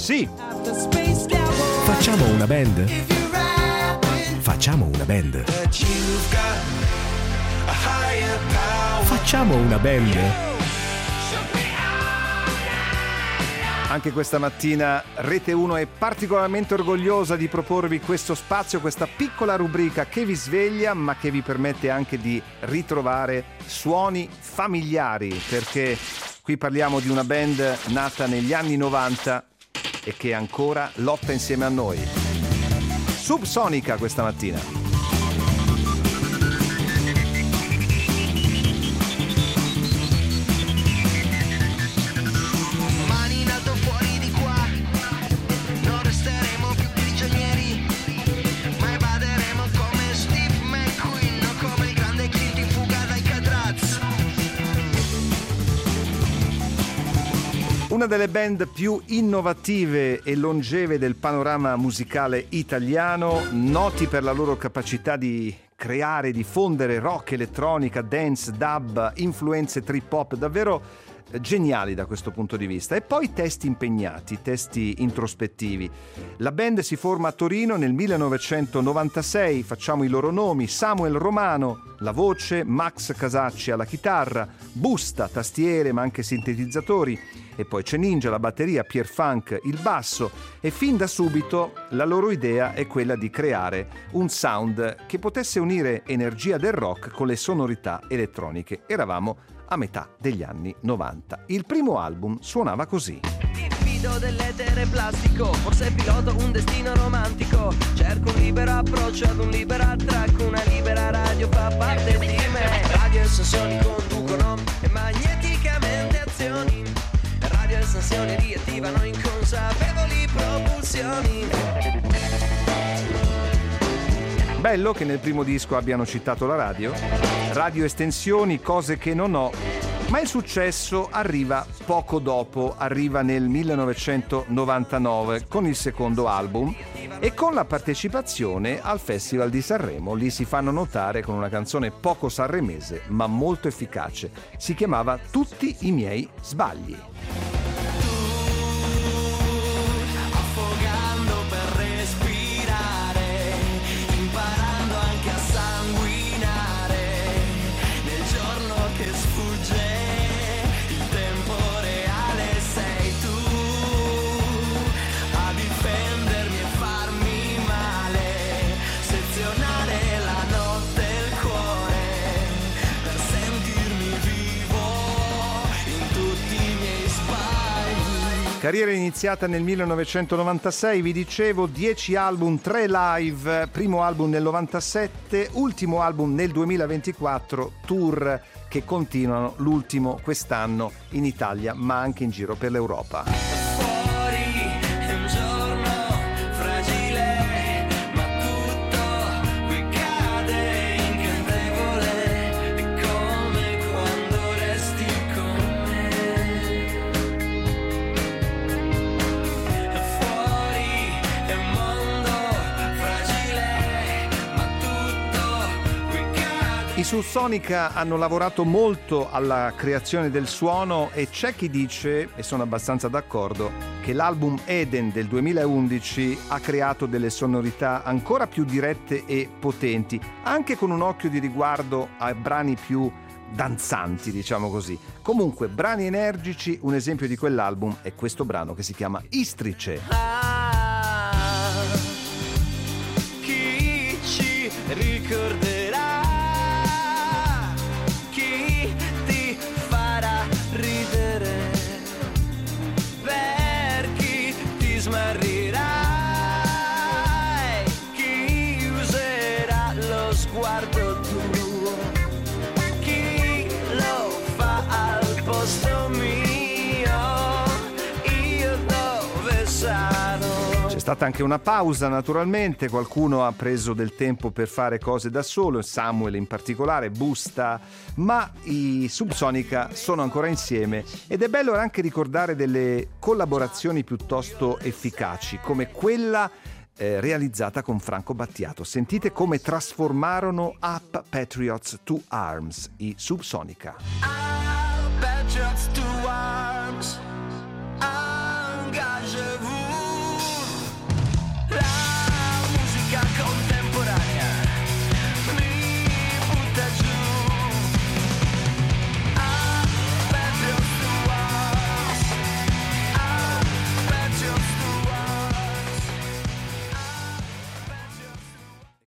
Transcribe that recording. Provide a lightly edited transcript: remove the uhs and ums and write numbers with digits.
Sì. Facciamo una band? Facciamo una band. Facciamo una band? Anche questa mattina Rete 1 è particolarmente orgogliosa di proporvi questo spazio, questa piccola rubrica che vi sveglia, ma che vi permette anche di ritrovare suoni familiari, perché qui parliamo di una band nata negli anni 90 e che ancora lotta insieme a noi. Subsonica questa mattina. Una delle band più innovative e longeve del panorama musicale italiano, noti per la loro capacità di creare, diffondere rock, elettronica, dance, dub, influenze trip hop, davvero geniali da questo punto di vista. E poi testi impegnati, testi introspettivi. La band si forma a Torino nel 1996, facciamo i loro nomi: Samuel Romano, la voce, Max Casacci alla chitarra, Busta, tastiere ma anche sintetizzatori, e poi c'è Ninja, la batteria, Pier Funk, il basso, e fin da subito la loro idea è quella di creare un sound che potesse unire energia del rock con le sonorità elettroniche. Eravamo a metà degli anni 90. Il primo album suonava così. Fido dell'etere plastico, forse piloto un destino romantico. Cerco un libero approccio ad un libero track, una libera radio fa parte di me. Radio e sensazioni conducono e magneticamente azioni. Radio e sensazioni riattivano inconsapevoli propulsioni. Bello che nel primo disco abbiano citato la radio estensioni, cose che non ho, ma il successo arriva poco dopo, arriva nel 1999 con il secondo album e con la partecipazione al Festival di Sanremo. Lì si fanno notare con una canzone poco sanremese ma molto efficace, si chiamava Tutti i miei sbagli. Carriera iniziata nel 1996, vi dicevo, 10 album, 3 live, primo album nel 97, ultimo album nel 2024, tour che continuano, l'ultimo quest'anno in Italia ma anche in giro per l'Europa. I Subsonica hanno lavorato molto alla creazione del suono e c'è chi dice, e sono abbastanza d'accordo, che l'album Eden del 2011 ha creato delle sonorità ancora più dirette e potenti, anche con un occhio di riguardo a brani più danzanti, diciamo così. Comunque, brani energici, un esempio di quell'album è questo brano che si chiama Istrice. Chi ci ricorderà? Smarrirai chi userà lo sguardo tuo, chi lo fa al posto mio, io dove sarò. C'è stata anche una pausa, naturalmente, qualcuno ha preso del tempo per fare cose da solo, Samuel in particolare, Busta, ma i Subsonica sono ancora insieme ed è bello anche ricordare delle collaborazioni piuttosto efficaci, come quella realizzata con Franco Battiato. Sentite come trasformarono Up Patriots to Arms, i Subsonica.